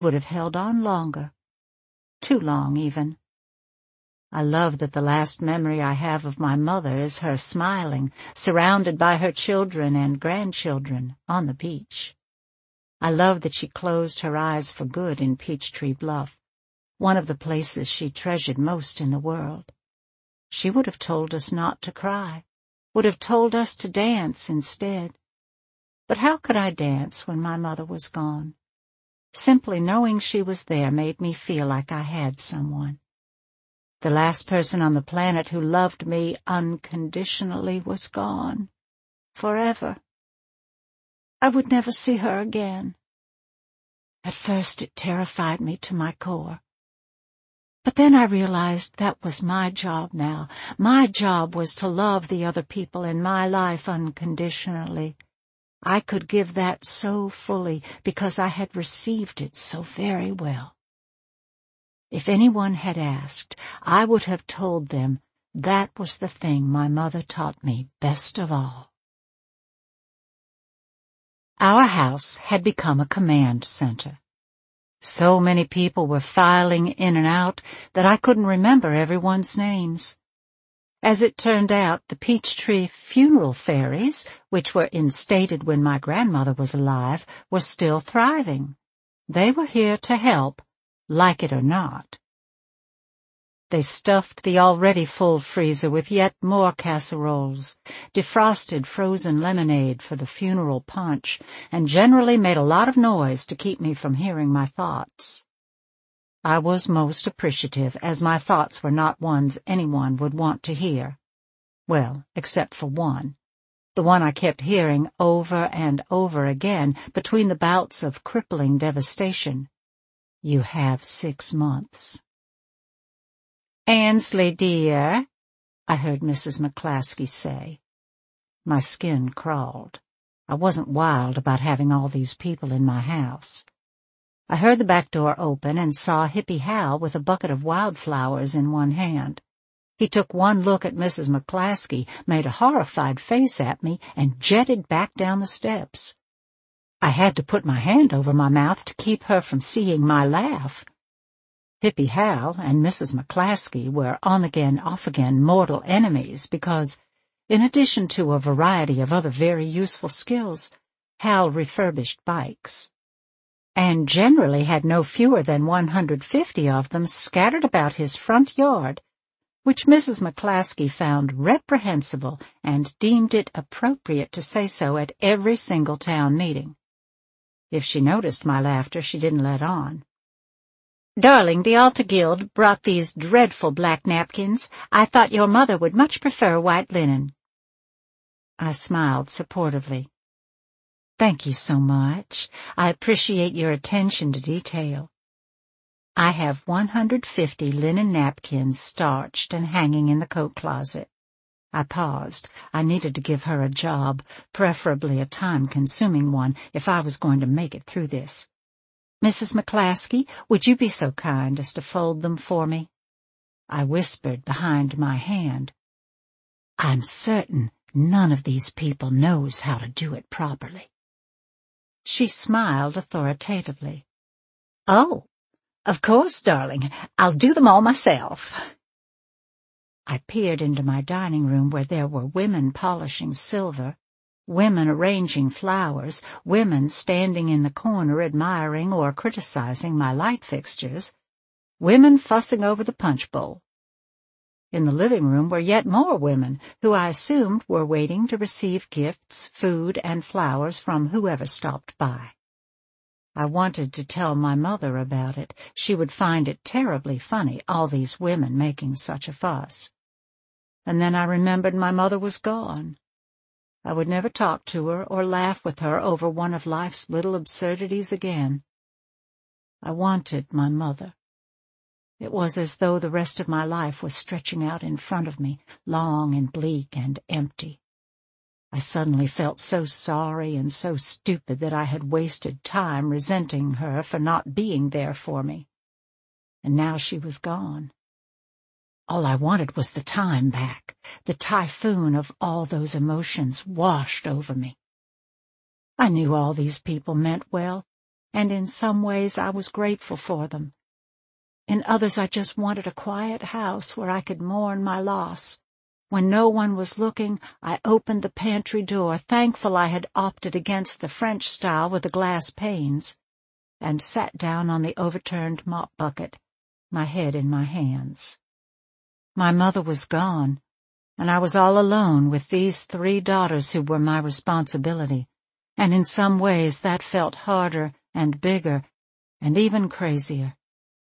would have held on longer. Too long, even. I love that the last memory I have of my mother is her smiling, surrounded by her children and grandchildren, on the beach. I love that she closed her eyes for good in Peachtree Bluff, one of the places she treasured most in the world. She would have told us not to cry, would have told us to dance instead. But how could I dance when my mother was gone? Simply knowing she was there made me feel like I had someone. The last person on the planet who loved me unconditionally was gone. Forever. I would never see her again. At first it terrified me to my core. But then I realized that was my job now. My job was to love the other people in my life unconditionally. I could give that so fully because I had received it so very well. If anyone had asked, I would have told them that was the thing my mother taught me best of all. Our house had become a command center. So many people were filing in and out that I couldn't remember everyone's names. As it turned out, the Peachtree funeral fairies, which were instated when my grandmother was alive, were still thriving. They were here to help, like it or not. They stuffed the already full freezer with yet more casseroles, defrosted frozen lemonade for the funeral punch, and generally made a lot of noise to keep me from hearing my thoughts. I was most appreciative, as my thoughts were not ones anyone would want to hear. Well, except for one. The one I kept hearing over and over again between the bouts of crippling devastation. You have 6 months. "Ansley, dear," I heard Mrs. McClaskey say. My skin crawled. I wasn't wild about having all these people in my house. I heard the back door open and saw Hippie Hal with a bucket of wildflowers in one hand. He took one look at Mrs. McClaskey, made a horrified face at me, and jetted back down the steps. I had to put my hand over my mouth to keep her from seeing my laugh. Hippie Hal and Mrs. McClaskey were on-again, off-again mortal enemies because, in addition to a variety of other very useful skills, Hal refurbished bikes, and generally had no fewer than 150 of them scattered about his front yard, which Mrs. McClaskey found reprehensible and deemed it appropriate to say so at every single town meeting. If she noticed my laughter, she didn't let on. "Darling, the Alta Guild brought these dreadful black napkins. I thought your mother would much prefer white linen." I smiled supportively. "Thank you so much. I appreciate your attention to detail. I have 150 linen napkins starched and hanging in the coat closet." I paused. I needed to give her a job, preferably a time-consuming one, if I was going to make it through this. "Mrs. McClaskey, would you be so kind as to fold them for me?" I whispered behind my hand. "I'm certain none of these people knows how to do it properly." She smiled authoritatively. "Oh, of course, darling. I'll do them all myself." I peered into my dining room where there were women polishing silver, women arranging flowers, women standing in the corner admiring or criticizing my light fixtures, women fussing over the punch bowl. In the living room were yet more women, who I assumed were waiting to receive gifts, food, and flowers from whoever stopped by. I wanted to tell my mother about it. She would find it terribly funny, all these women making such a fuss. And then I remembered my mother was gone. I would never talk to her or laugh with her over one of life's little absurdities again. I wanted my mother. It was as though the rest of my life was stretching out in front of me, long and bleak and empty. I suddenly felt so sorry and so stupid that I had wasted time resenting her for not being there for me. And now she was gone. All I wanted was the time back. The typhoon of all those emotions washed over me. I knew all these people meant well. and in some ways I was grateful for them. In others I just wanted a quiet house where I could mourn my loss. When no one was looking, I opened the pantry door, thankful I had opted against the French style with the glass panes, and sat down on the overturned mop bucket, my head in my hands. My mother was gone, and I was all alone with these 3 daughters who were my responsibility, and in some ways that felt harder and bigger and even crazier.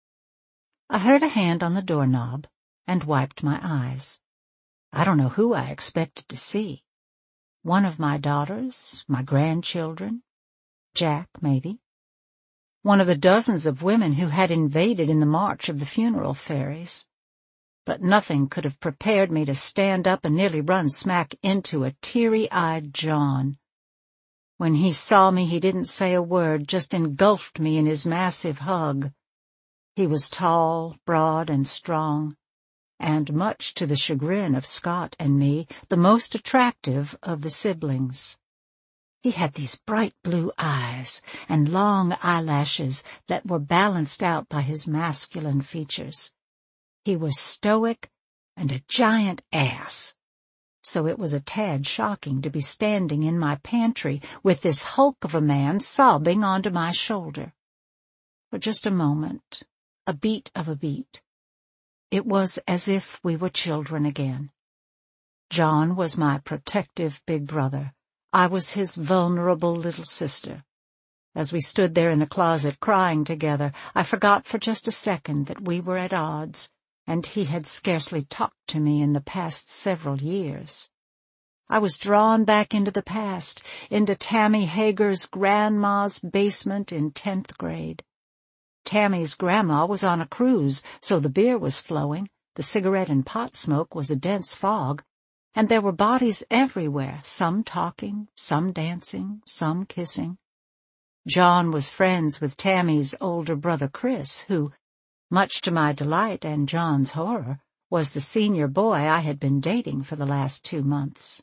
I heard a hand on the doorknob and wiped my eyes. I don't know who I expected to see. One of my daughters, my grandchildren, Jack, maybe. One of the dozens of women who had invaded in the march of the funeral fairies. But nothing could have prepared me to stand up and nearly run smack into a teary-eyed John. When he saw me, he didn't say a word, just engulfed me in his massive hug. He was tall, broad, and strong, and much to the chagrin of Scott and me, the most attractive of the siblings. He had these bright blue eyes and long eyelashes that were balanced out by his masculine features. He was stoic and a giant ass, so it was a tad shocking to be standing in my pantry with this hulk of a man sobbing onto my shoulder. For just a moment, a beat of a beat, it was as if we were children again. John was my protective big brother. I was his vulnerable little sister. As we stood there in the closet crying together, I forgot for just a second that we were at odds, and he had scarcely talked to me in the past several years. I was drawn back into the past, into Tammy Hager's grandma's basement in 10th grade. Tammy's grandma was on a cruise, so the beer was flowing, the cigarette and pot smoke was a dense fog, and there were bodies everywhere, some talking, some dancing, some kissing. John was friends with Tammy's older brother Chris, who, much to my delight and John's horror, was the senior boy I had been dating for the last 2 months.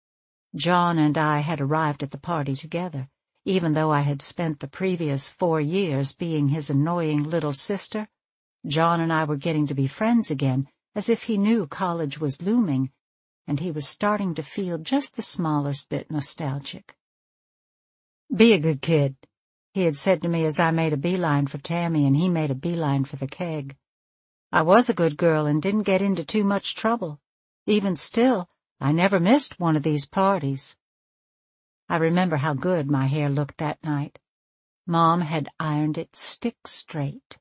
John and I had arrived at the party together, even though I had spent the previous 4 years being his annoying little sister. John and I were getting to be friends again, as if he knew college was looming, and he was starting to feel just the smallest bit nostalgic. "Be a good kid," he had said to me as I made a beeline for Tammy and he made a beeline for the keg. I was a good girl and didn't get into too much trouble. Even still, I never missed one of these parties. I remember how good my hair looked that night. Mom had ironed it stick straight.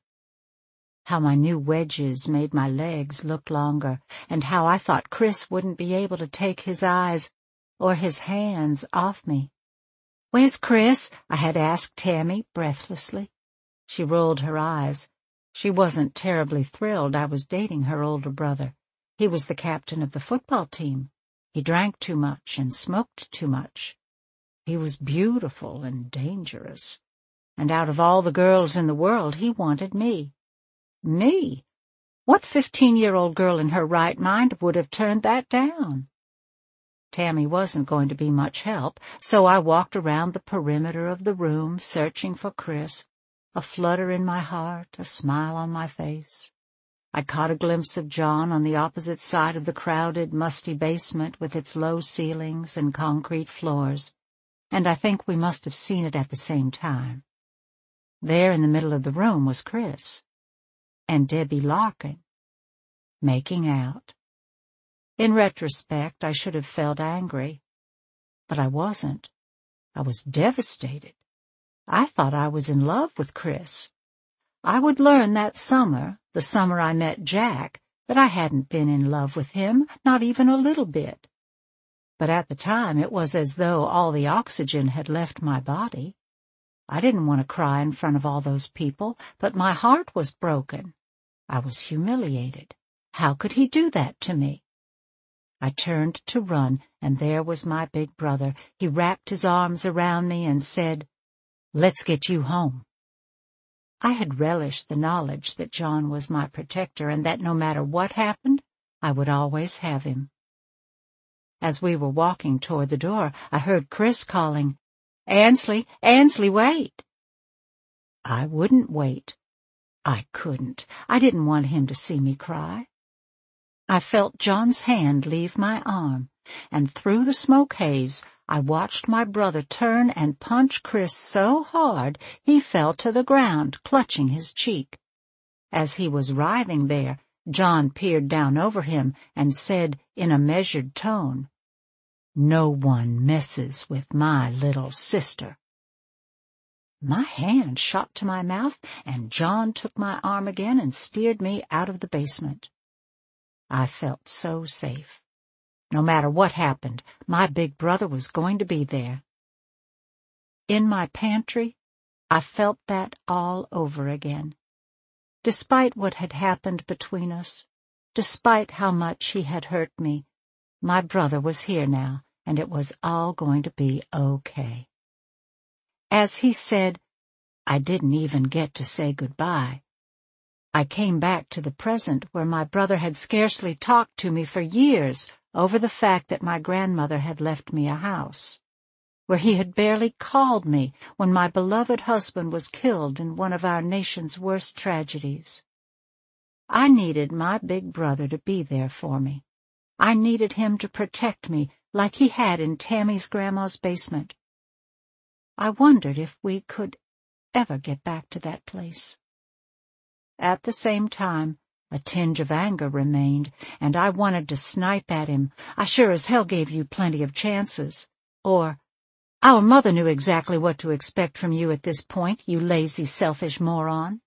How my new wedges made my legs look longer, and how I thought Chris wouldn't be able to take his eyes or his hands off me. "Where's Chris?" I had asked Tammy breathlessly. She rolled her eyes. She wasn't terribly thrilled I was dating her older brother. He was the captain of the football team. He drank too much and smoked too much. He was beautiful and dangerous, and out of all the girls in the world he wanted me. Me? What 15-year-old girl in her right mind would have turned that down? Tammy wasn't going to be much help, so I walked around the perimeter of the room searching for Chris, a flutter in my heart, a smile on my face. I caught a glimpse of John on the opposite side of the crowded, musty basement with its low ceilings and concrete floors, and I think we must have seen it at the same time. There in the middle of the room was Chris and Debbie Larkin, making out. In retrospect, I should have felt angry, but I wasn't. I was devastated. I thought I was in love with Chris. I would learn that summer, the summer I met Jack, that I hadn't been in love with him, not even a little bit. But at the time it was as though all the oxygen had left my body. I didn't want to cry in front of all those people, but my heart was broken. I was humiliated. How could he do that to me? I turned to run, and there was my big brother. He wrapped his arms around me and said, "Let's get you home." I had relished the knowledge that John was my protector and that no matter what happened, I would always have him. As we were walking toward the door, I heard Chris calling, "Ansley, Ansley, wait!" I wouldn't wait. I couldn't. I didn't want him to see me cry. I felt John's hand leave my arm, and through the smoke haze I watched my brother turn and punch Chris so hard he fell to the ground, clutching his cheek. As he was writhing there, John peered down over him and said in a measured tone, "No one messes with my little sister." My hand shot to my mouth, and John took my arm again and steered me out of the basement. I felt so safe. No matter what happened, my big brother was going to be there. In my pantry, I felt that all over again. Despite what had happened between us, despite how much he had hurt me, my brother was here now, and it was all going to be okay. As he said, I didn't even get to say goodbye. I came back to the present where my brother had scarcely talked to me for years over the fact that my grandmother had left me a house, where he had barely called me when my beloved husband was killed in one of our nation's worst tragedies. I needed my big brother to be there for me. I needed him to protect me like he had in Tammy's grandma's basement. I wondered if we could ever get back to that place. At the same time, a tinge of anger remained, and I wanted to snipe at him. I sure as hell gave you plenty of chances. Or, our mother knew exactly what to expect from you at this point, you lazy, selfish moron.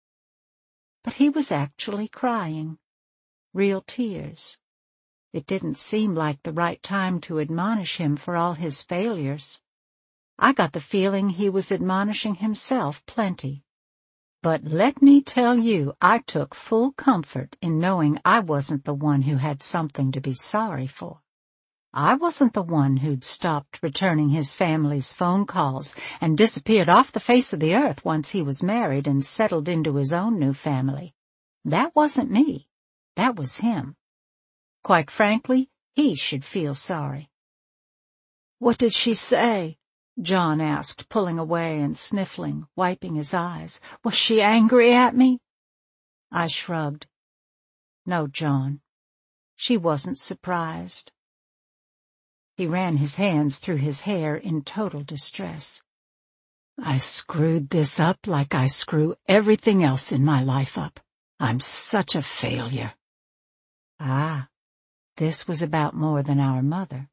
But he was actually crying. Real tears. It didn't seem like the right time to admonish him for all his failures. I got the feeling he was admonishing himself plenty. But let me tell you, I took full comfort in knowing I wasn't the one who had something to be sorry for. I wasn't the one who'd stopped returning his family's phone calls and disappeared off the face of the earth once he was married and settled into his own new family. That wasn't me. That was him. Quite frankly, he should feel sorry. "What did she say?" John asked, pulling away and sniffling, wiping his eyes. "Was she angry at me?" I shrugged. "No, John. She wasn't surprised." He ran his hands through his hair in total distress. "I screwed this up like I screw everything else in my life up. I'm such a failure." Ah, this was about more than our mother.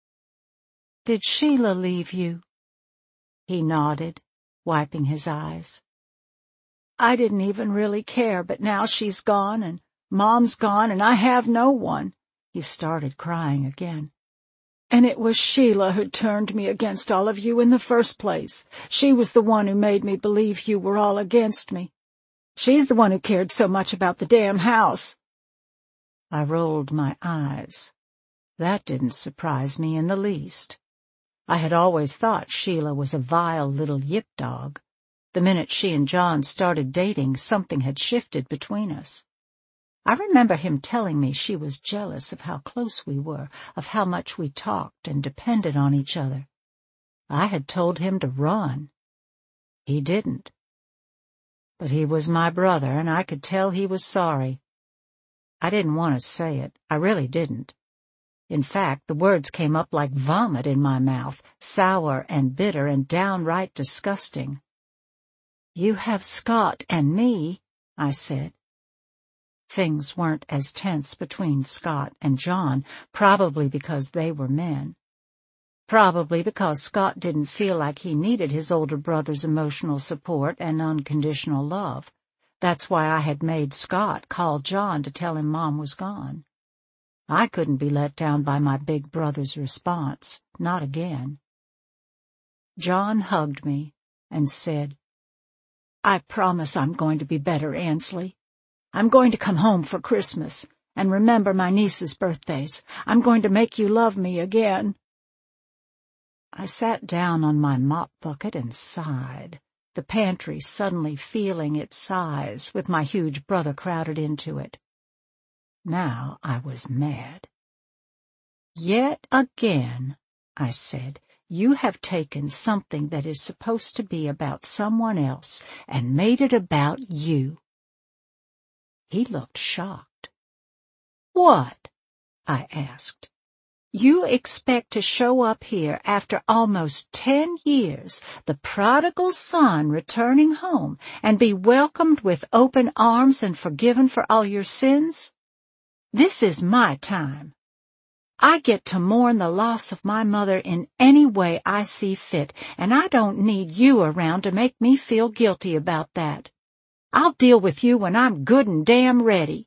"Did Sheila leave you?" He nodded, wiping his eyes. "I didn't even really care, but now she's gone, and Mom's gone, and I have no one." He started crying again. "And it was Sheila who turned me against all of you in the first place. She was the one who made me believe you were all against me. She's the one who cared so much about the damn house." I rolled my eyes. That didn't surprise me in the least. I had always thought Sheila was a vile little yip dog. The minute she and John started dating, something had shifted between us. I remember him telling me she was jealous of how close we were, of how much we talked and depended on each other. I had told him to run. He didn't. But he was my brother, and I could tell he was sorry. I didn't want to say it. I really didn't. In fact, the words came up like vomit in my mouth, sour and bitter and downright disgusting. "You have Scott and me," I said. Things weren't as tense between Scott and John, probably because they were men. Probably because Scott didn't feel like he needed his older brother's emotional support and unconditional love. That's why I had made Scott call John to tell him Mom was gone. I couldn't be let down by my big brother's response, not again. John hugged me and said, "I promise I'm going to be better, Ansley. I'm going to come home for Christmas and remember my niece's birthdays. I'm going to make you love me again." I sat down on my mop bucket and sighed, the pantry suddenly feeling its size with my huge brother crowded into it. Now I was mad. "Yet again," I said, You have taken something that is supposed to be about someone else and made it about you." He looked shocked. "What?" I asked. "You expect to show up here after almost 10 years, the prodigal son returning home, and be welcomed with open arms and forgiven for all your sins? This is my time. I get to mourn the loss of my mother in any way I see fit, and I don't need you around to make me feel guilty about that. I'll deal with you when I'm good and damn ready."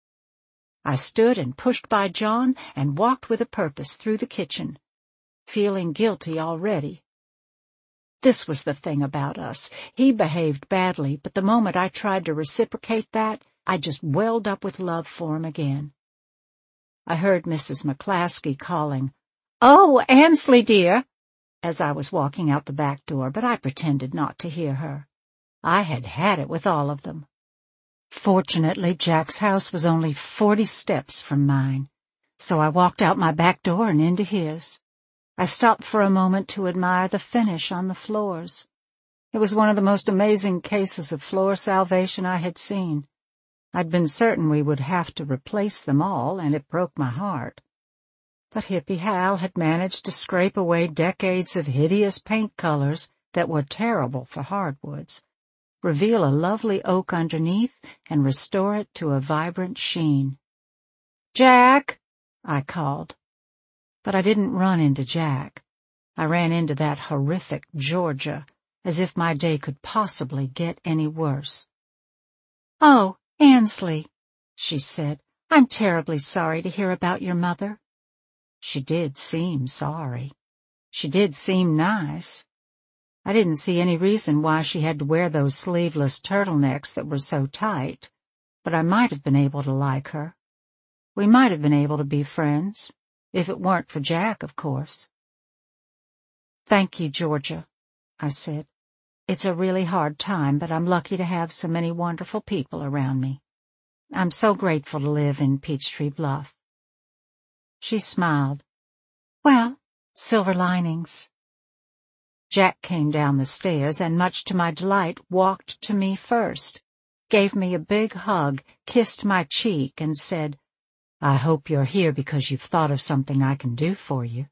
I stood and pushed by John and walked with a purpose through the kitchen, feeling guilty already. This was the thing about us. He behaved badly, but the moment I tried to reciprocate that, I just welled up with love for him again. I heard Mrs. McClaskey calling, "Oh, Ansley, dear," as I was walking out the back door, but I pretended not to hear her. I had had it with all of them. Fortunately, Jack's house was only 40 steps from mine, so I walked out my back door and into his. I stopped for a moment to admire the finish on the floors. It was one of the most amazing cases of floor salvation I had seen. I'd been certain we would have to replace them all, and it broke my heart. But Hippie Hal had managed to scrape away decades of hideous paint colors that were terrible for hardwoods, reveal a lovely oak underneath, and restore it to a vibrant sheen. "Jack!" I called. But I didn't run into Jack. I ran into that horrific Georgia, as if my day could possibly get any worse. "Oh, Ansley," she said, "I'm terribly sorry to hear about your mother." She did seem sorry. She did seem nice. I didn't see any reason why she had to wear those sleeveless turtlenecks that were so tight, but I might have been able to like her. We might have been able to be friends, if it weren't for Jack, of course. "Thank you, Georgia," I said. "It's a really hard time, but I'm lucky to have so many wonderful people around me. I'm so grateful to live in Peachtree Bluff." She smiled. "Well, silver linings." Jack came down the stairs and, much to my delight, walked to me first, gave me a big hug, kissed my cheek, and said, "I hope you're here because you've thought of something I can do for you."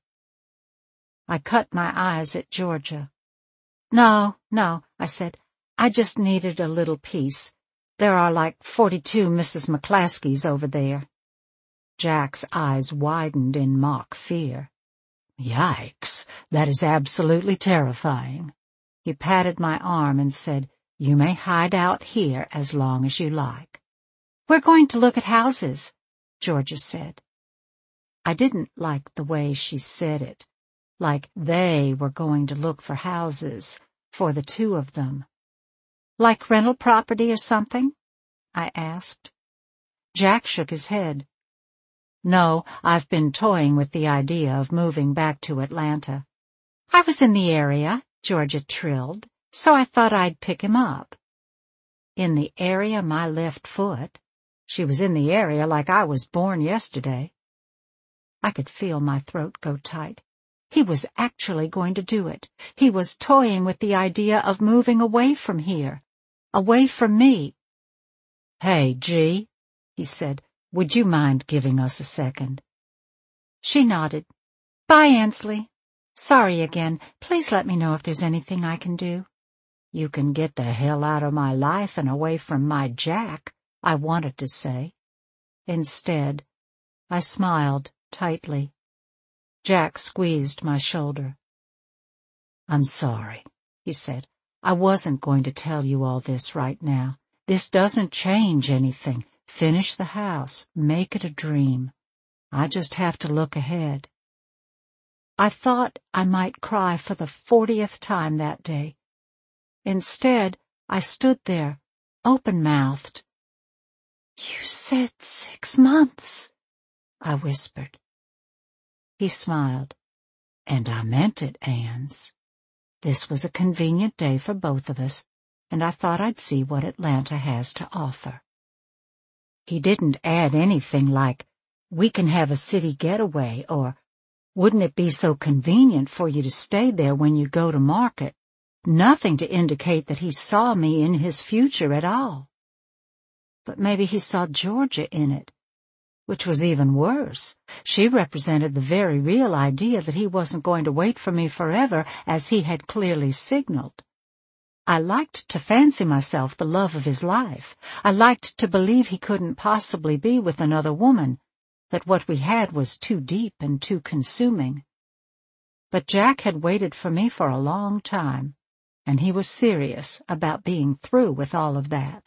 I cut my eyes at Georgia. No, I said. "I just needed a little peace. There are like 42 Mrs. McClaskeys over there." Jack's eyes widened in mock fear. "Yikes, that is absolutely terrifying." He patted my arm and said, "You may hide out here as long as you like." "We're going to look at houses," Georgia said. I didn't like the way she said it, like they were going to look for houses, for the two of them. "Like rental property or something?" I asked. Jack shook his head. "No, I've been toying with the idea of moving back to Atlanta." "I was in the area," Georgia trilled, "so I thought I'd pick him up." In the area my left foot? She was in the area like I was born yesterday. I could feel my throat go tight. He was actually going to do it. He was toying with the idea of moving away from here, away from me. "Hey, G," he said, "would you mind giving us a second?" She nodded. "Bye, Ansley. Sorry again. Please let me know if there's anything I can do." "You can get the hell out of my life and away from my Jack," I wanted to say. Instead, I smiled tightly. Jack squeezed my shoulder. "I'm sorry," he said. "I wasn't going to tell you all this right now. This doesn't change anything. Finish the house. Make it a dream. I just have to look ahead." I thought I might cry for the 40th time that day. Instead, I stood there, open-mouthed. "You said 6 months," I whispered. He smiled. "And I meant it, Ans. This was a convenient day for both of us, and I thought I'd see what Atlanta has to offer." He didn't add anything like, "We can have a city getaway," or Wouldn't it be so convenient for you to stay there when you go to market? Nothing to indicate that he saw me in his future at all. But maybe he saw Georgia in it, which was even worse. She represented the very real idea that he wasn't going to wait for me forever, as he had clearly signaled. I liked to fancy myself the love of his life. I liked to believe he couldn't possibly be with another woman, that what we had was too deep and too consuming. But Jack had waited for me for a long time, and he was serious about being through with all of that.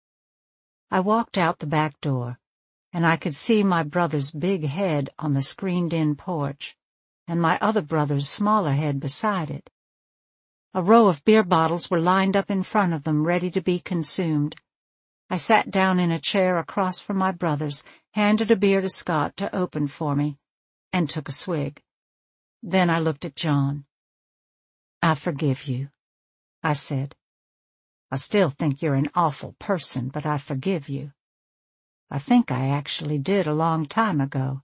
I walked out the back door, and I could see my brother's big head on the screened-in porch, and my other brother's smaller head beside it. A row of beer bottles were lined up in front of them, ready to be consumed. I sat down in a chair across from my brother's, handed a beer to Scott to open for me, and took a swig. Then I looked at John. "I forgive you," I said. "I still think you're an awful person, but I forgive you. I think I actually did a long time ago."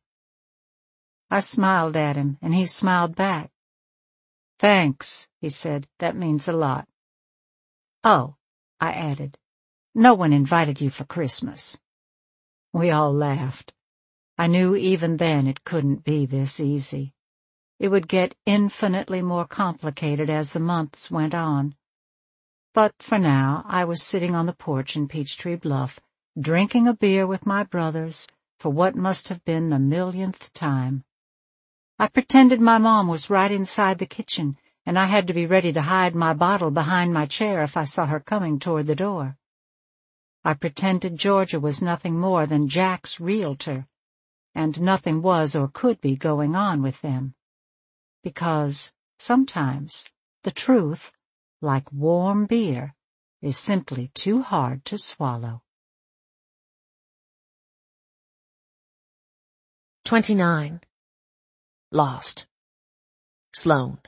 I smiled at him, and he smiled back. "Thanks," he said. "That means a lot." "Oh," I added, "no one invited you for Christmas." We all laughed. I knew even then it couldn't be this easy. It would get infinitely more complicated as the months went on. But for now, I was sitting on the porch in Peachtree Bluff, drinking a beer with my brothers for what must have been the millionth time. I pretended my mom was right inside the kitchen, and I had to be ready to hide my bottle behind my chair if I saw her coming toward the door. I pretended Georgia was nothing more than Jack's realtor, and nothing was or could be going on with them. Because sometimes the truth, like warm beer, is simply too hard to swallow. 29. Lost. Sloan.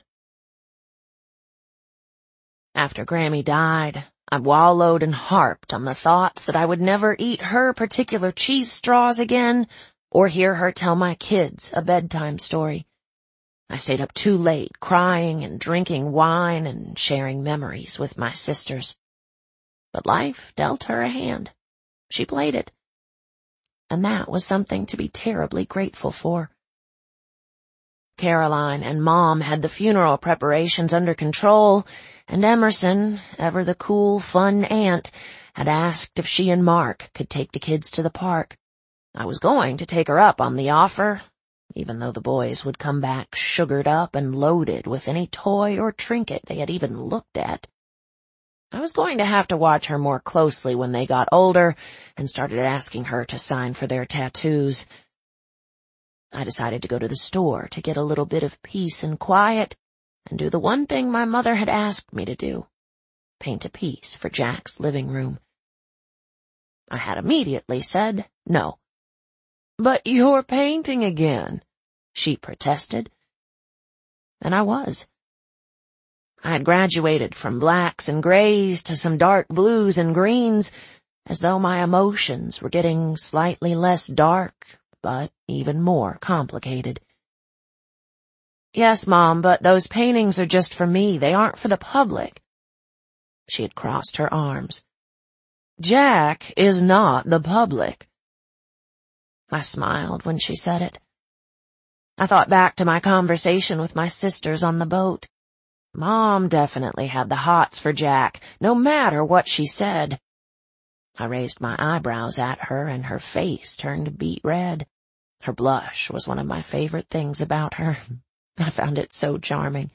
After Grammy died, I wallowed and harped on the thoughts that I would never eat her particular cheese straws again or hear her tell my kids a bedtime story. I stayed up too late, crying and drinking wine and sharing memories with my sisters. But life dealt her a hand. She played it. And that was something to be terribly grateful for. Caroline and Mom had the funeral preparations under control, and Emerson, ever the cool, fun aunt, had asked if she and Mark could take the kids to the park. I was going to take her up on the offer, even though the boys would come back sugared up and loaded with any toy or trinket they had even looked at. I was going to have to watch her more closely when they got older and started asking her to sign for their tattoos. I decided to go to the store to get a little bit of peace and quiet and do the one thing my mother had asked me to do, paint a piece for Jack's living room. I had immediately said no. "But you're painting again," she protested. And I was. I had graduated from blacks and grays to some dark blues and greens, as though my emotions were getting slightly less dark, but even more complicated. "Yes, Mom, but those paintings are just for me. They aren't for the public." She had crossed her arms. "Jack is not the public." I smiled when she said it. I thought back to my conversation with my sisters on the boat. Mom definitely had the hots for Jack, no matter what she said. I raised my eyebrows at her, and her face turned beet red. Her blush was one of my favorite things about her. I found it so charming.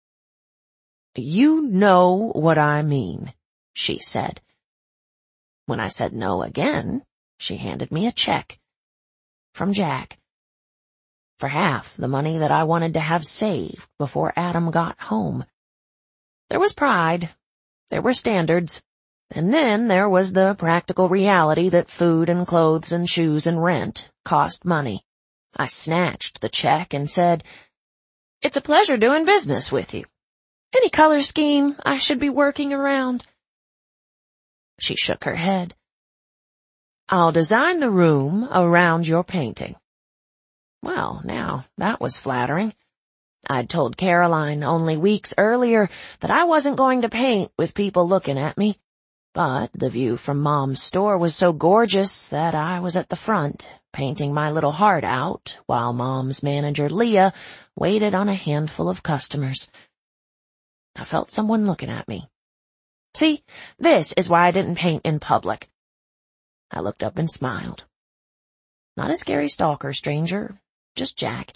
"You know what I mean," she said. When I said no again, she handed me a check. From Jack. For half the money that I wanted to have saved before Adam got home. There was pride. There were standards. And then there was the practical reality that food and clothes and shoes and rent cost money. I snatched the check and said, "It's a pleasure doing business with you. Any color scheme I should be working around?" She shook her head. "I'll design the room around your painting." Well, now, that was flattering. I'd told Caroline only weeks earlier that I wasn't going to paint with people looking at me, but the view from Mom's store was so gorgeous that I was at the front, painting my little heart out, while Mom's manager, Leah, waited on a handful of customers. I felt someone looking at me. See, this is why I didn't paint in public. I looked up and smiled. Not a scary stalker, stranger, just Jack.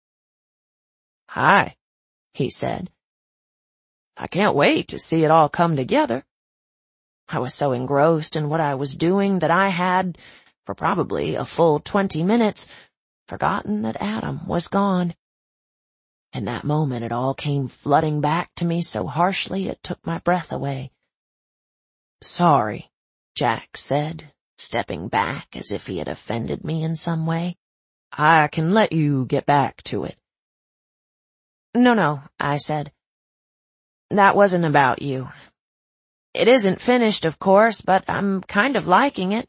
"Hi," he said. "I can't wait to see it all come together." I was so engrossed in what I was doing that I had, for probably a full 20 minutes, forgotten that Adam was gone. In that moment it all came flooding back to me so harshly it took my breath away. "Sorry," Jack said, stepping back as if he had offended me in some way. "I can let you get back to it." No, I said. "That wasn't about you. It isn't finished, of course, but I'm kind of liking it."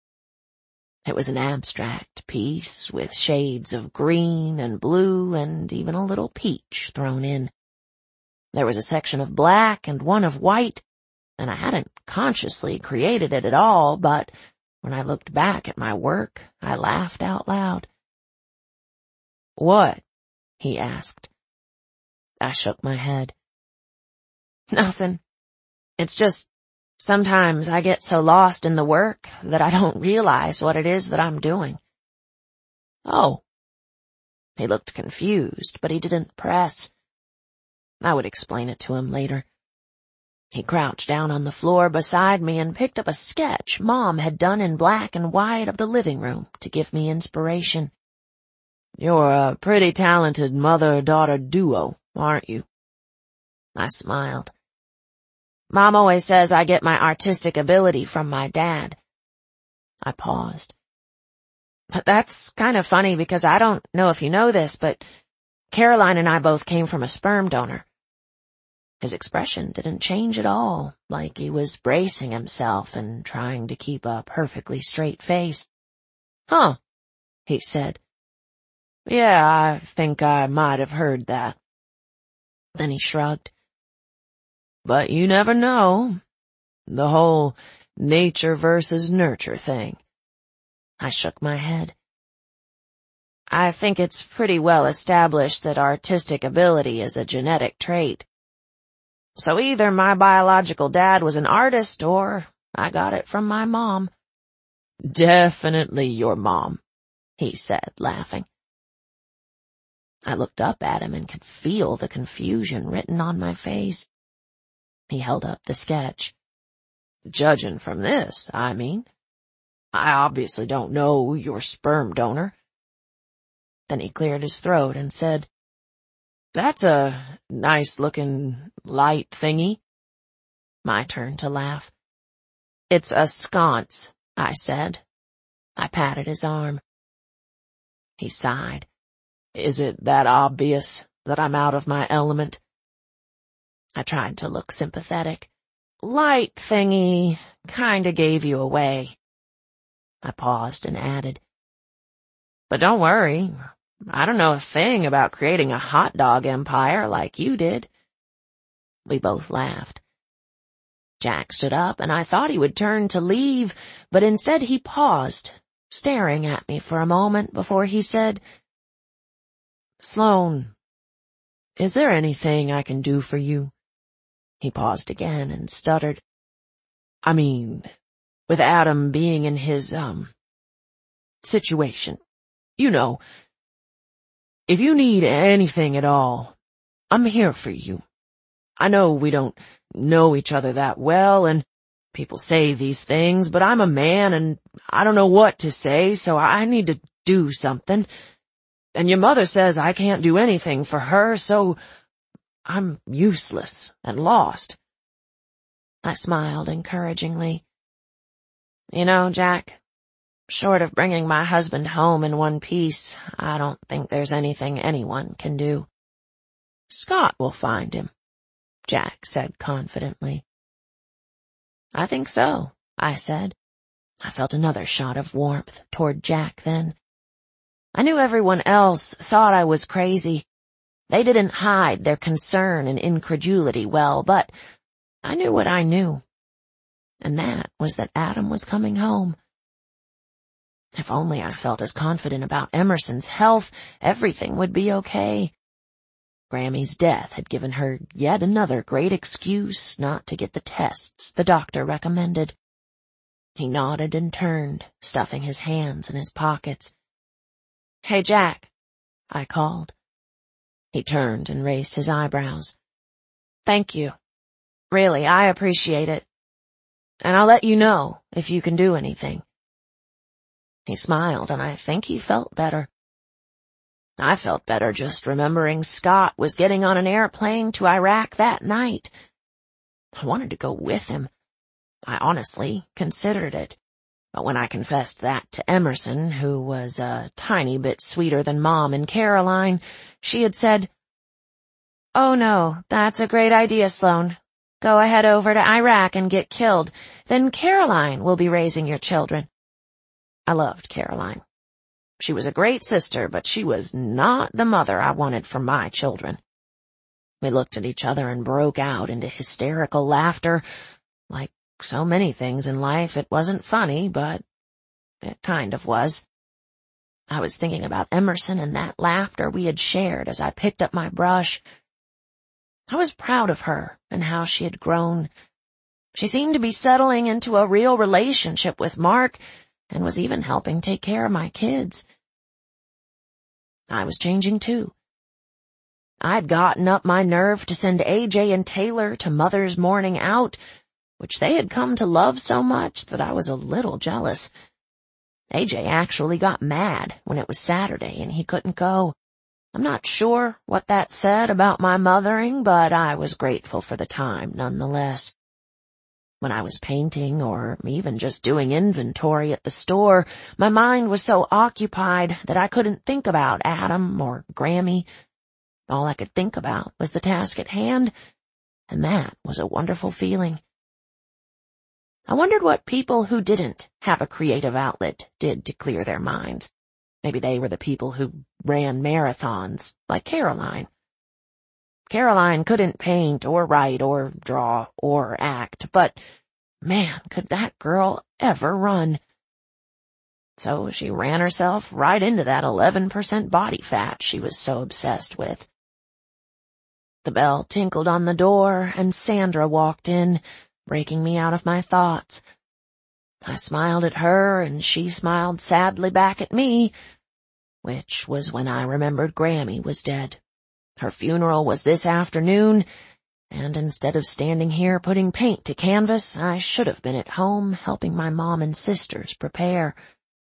It was an abstract piece with shades of green and blue and even a little peach thrown in. There was a section of black and one of white, and I hadn't consciously created it at all, but when I looked back at my work, I laughed out loud. "What?" he asked. I shook my head. "Nothing. It's just, sometimes I get so lost in the work that I don't realize what it is that I'm doing." "Oh." He looked confused, but he didn't press. I would explain it to him later. He crouched down on the floor beside me and picked up a sketch Mom had done in black and white of the living room to give me inspiration. "You're a pretty talented mother-daughter duo, aren't you?" I smiled. "Mom always says I get my artistic ability from my dad." I paused. "But that's kind of funny because I don't know if you know this, but Caroline and I both came from a sperm donor." His expression didn't change at all, like he was bracing himself and trying to keep a perfectly straight face. "Huh," he said. "Yeah, I think I might have heard that." Then he shrugged. "But you never know. The whole nature versus nurture thing." I shook my head. "I think it's pretty well established that artistic ability is a genetic trait. So either my biological dad was an artist or I got it from my mom." "Definitely your mom," he said, laughing. I looked up at him and could feel the confusion written on my face. He held up the sketch. "Judging from this, I mean. I obviously don't know your sperm donor." Then he cleared his throat and said, "That's a nice-looking light thingy." My turn to laugh. "It's a sconce," I said. I patted his arm. He sighed. "Is it that obvious that I'm out of my element?" I tried to look sympathetic. "Light thingy kinda gave you away." I paused and added, "But don't worry. I don't know a thing about creating a hot dog empire like you did." We both laughed. Jack stood up, and I thought he would turn to leave, but instead he paused, staring at me for a moment before he said, "Sloan, is there anything I can do for you?" He paused again and stuttered. "I mean, with Adam being in his, situation. You know, if you need anything at all, I'm here for you. I know we don't know each other that well, and people say these things, but I'm a man and I don't know what to say, so I need to do something. And your mother says I can't do anything for her, so I'm useless and lost." I smiled encouragingly. "You know, Jack, short of bringing my husband home in one piece, I don't think there's anything anyone can do." "Scott will find him," Jack said confidently. "I think so," I said. I felt another shot of warmth toward Jack then. I knew everyone else thought I was crazy. They didn't hide their concern and incredulity well, but I knew what I knew. And that was that Adam was coming home. If only I felt as confident about Emerson's health, everything would be okay. Grammy's death had given her yet another great excuse not to get the tests the doctor recommended. He nodded and turned, stuffing his hands in his pockets. "Hey, Jack," I called. He turned and raised his eyebrows. "Thank you. Really, I appreciate it. And I'll let you know if you can do anything." He smiled, and I think he felt better. I felt better just remembering Scott was getting on an airplane to Iraq that night. I wanted to go with him. I honestly considered it. But when I confessed that to Emerson, who was a tiny bit sweeter than Mom and Caroline, she had said, "Oh no, that's a great idea, Sloan. Go ahead over to Iraq and get killed. Then Caroline will be raising your children." I loved Caroline. She was a great sister, but she was not the mother I wanted for my children. We looked at each other and broke out into hysterical laughter. Like so many things in life, it wasn't funny, but it kind of was. I was thinking about Emerson and that laughter we had shared as I picked up my brush. I was proud of her and how she had grown. She seemed to be settling into a real relationship with Mark and was even helping take care of my kids. I was changing too. I'd gotten up my nerve to send AJ and Taylor to Mother's Morning Out, which they had come to love so much that I was a little jealous. AJ actually got mad when it was Saturday and he couldn't go. I'm not sure what that said about my mothering, but I was grateful for the time nonetheless. When I was painting or even just doing inventory at the store, my mind was so occupied that I couldn't think about Adam or Grammy. All I could think about was the task at hand, and that was a wonderful feeling. I wondered what people who didn't have a creative outlet did to clear their minds. Maybe they were the people who ran marathons, like Caroline. Caroline couldn't paint or write or draw or act, but man, could that girl ever run. So she ran herself right into that 11% body fat she was so obsessed with. The bell tinkled on the door, and Sandra walked in, breaking me out of my thoughts. I smiled at her, and she smiled sadly back at me, which was when I remembered Grammy was dead. Her funeral was this afternoon, and instead of standing here putting paint to canvas, I should have been at home helping my mom and sisters prepare.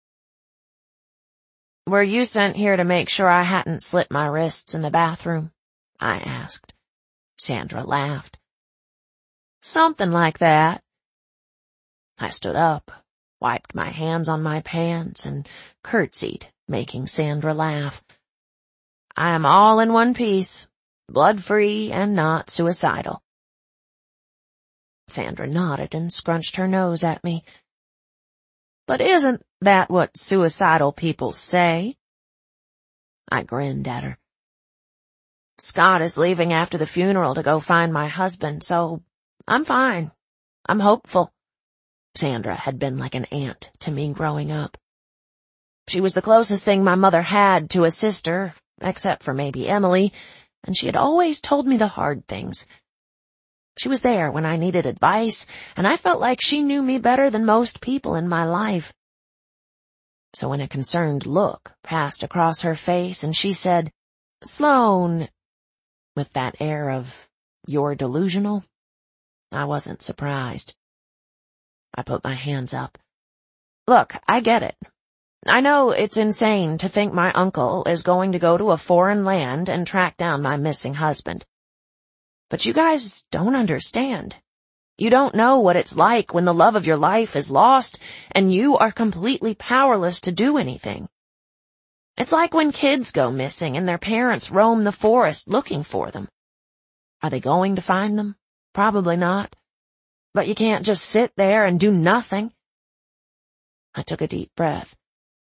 "Were you sent here to make sure I hadn't slit my wrists in the bathroom?" I asked. Sandra laughed. "Something like that." I stood up, wiped my hands on my pants, and curtsied, making Sandra laugh. "I am all in one piece, blood-free and not suicidal." Sandra nodded and scrunched her nose at me. "But isn't that what suicidal people say?" I grinned at her. "Scott is leaving after the funeral to go find my husband, so I'm fine. I'm hopeful." Sandra had been like an aunt to me growing up. She was the closest thing my mother had to a sister, except for maybe Emily, and she had always told me the hard things. She was there when I needed advice, and I felt like she knew me better than most people in my life. So when a concerned look passed across her face and she said, "Sloan," with that air of, "You're delusional," I wasn't surprised. I put my hands up. "Look, I get it. I know it's insane to think my uncle is going to go to a foreign land and track down my missing husband. But you guys don't understand. You don't know what it's like when the love of your life is lost and you are completely powerless to do anything. It's like when kids go missing and their parents roam the forest looking for them. Are they going to find them? Probably not. But you can't just sit there and do nothing." I took a deep breath.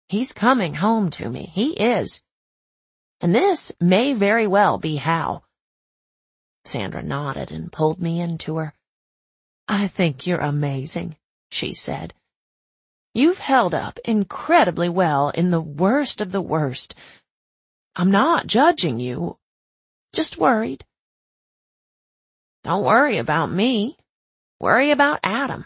He's coming home to me. He is. And this may very well be how. Sandra nodded and pulled me into her. I think you're amazing, she said. You've held up incredibly well in the worst of the worst. I'm not judging you, just worried. Don't worry about me. Worry about Adam.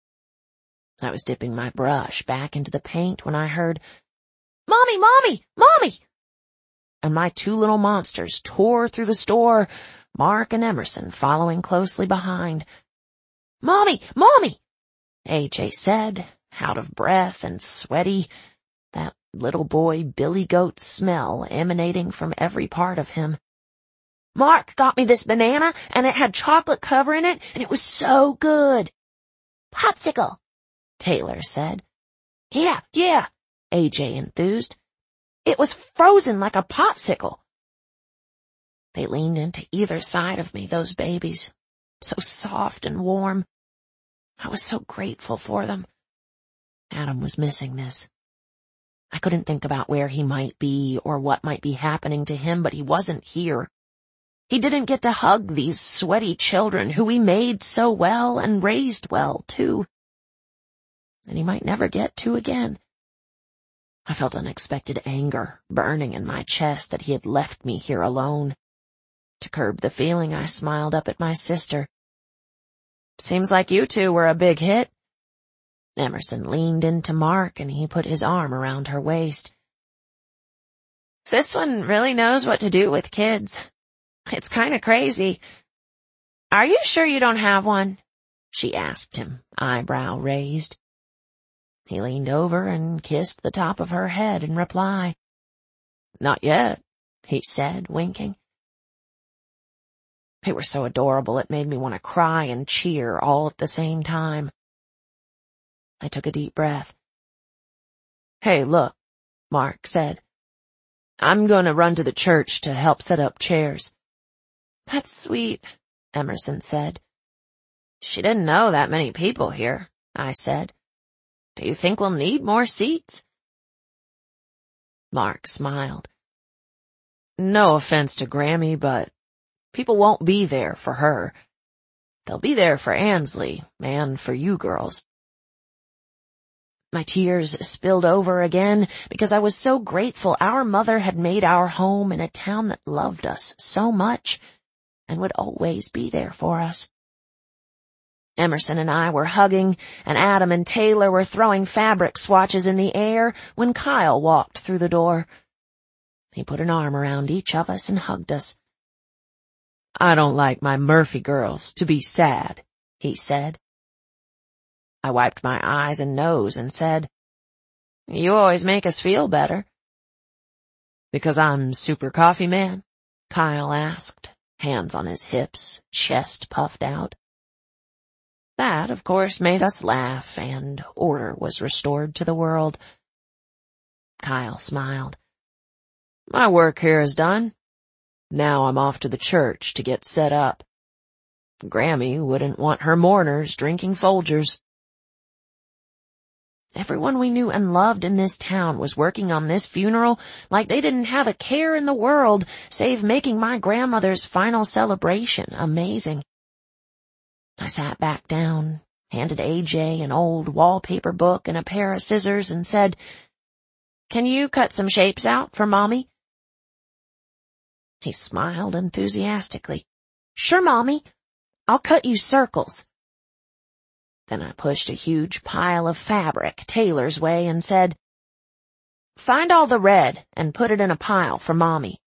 I was dipping my brush back into the paint when I heard, Mommy, Mommy, Mommy! And my two little monsters tore through the store, Mark and Emerson following closely behind. Mommy, Mommy! AJ said, out of breath and sweaty, that little boy billy goat smell emanating from every part of him. Mark got me this banana, and it had chocolate cover in it, and it was so good. Popsicle, Taylor said. Yeah, AJ enthused. It was frozen like a popsicle. They leaned into either side of me, those babies, so soft and warm. I was so grateful for them. Adam was missing this. I couldn't think about where he might be or what might be happening to him, but he wasn't here. He didn't get to hug these sweaty children who he made so well and raised well, too. And he might never get to again. I felt unexpected anger burning in my chest that he had left me here alone. To curb the feeling, I smiled up at my sister. Seems like you two were a big hit. Emerson leaned into Mark and he put his arm around her waist. This one really knows what to do with kids. It's kind of crazy. Are you sure you don't have one? She asked him, eyebrow raised. He leaned over and kissed the top of her head in reply. Not yet, he said, winking. They were so adorable it made me want to cry and cheer all at the same time. I took a deep breath. Hey, look, Mark said. I'm going to run to the church to help set up chairs. That's sweet, Emerson said. She didn't know that many people here, I said. Do you think we'll need more seats? Mark smiled. No offense to Grammy, but people won't be there for her. They'll be there for Ansley and for you girls. My tears spilled over again because I was so grateful our mother had made our home in a town that loved us so much and would always be there for us. Emerson and I were hugging, and Adam and Taylor were throwing fabric swatches in the air when Kyle walked through the door. He put an arm around each of us and hugged us. I don't like my Murphy girls to be sad, he said. I wiped my eyes and nose and said, You always make us feel better. Because I'm Super Coffee Man? Kyle asked, hands on his hips, chest puffed out. That, of course, made us laugh, and order was restored to the world. Kyle smiled. My work here is done. Now I'm off to the church to get set up. Grammy wouldn't want her mourners drinking Folgers. Everyone we knew and loved in this town was working on this funeral like they didn't have a care in the world save making my grandmother's final celebration amazing. I sat back down, handed AJ an old wallpaper book and a pair of scissors and said, Can you cut some shapes out for Mommy? He smiled enthusiastically. Sure, Mommy. I'll cut you circles. Then I pushed a huge pile of fabric Taylor's way and said, Find all the red and put it in a pile for Mommy.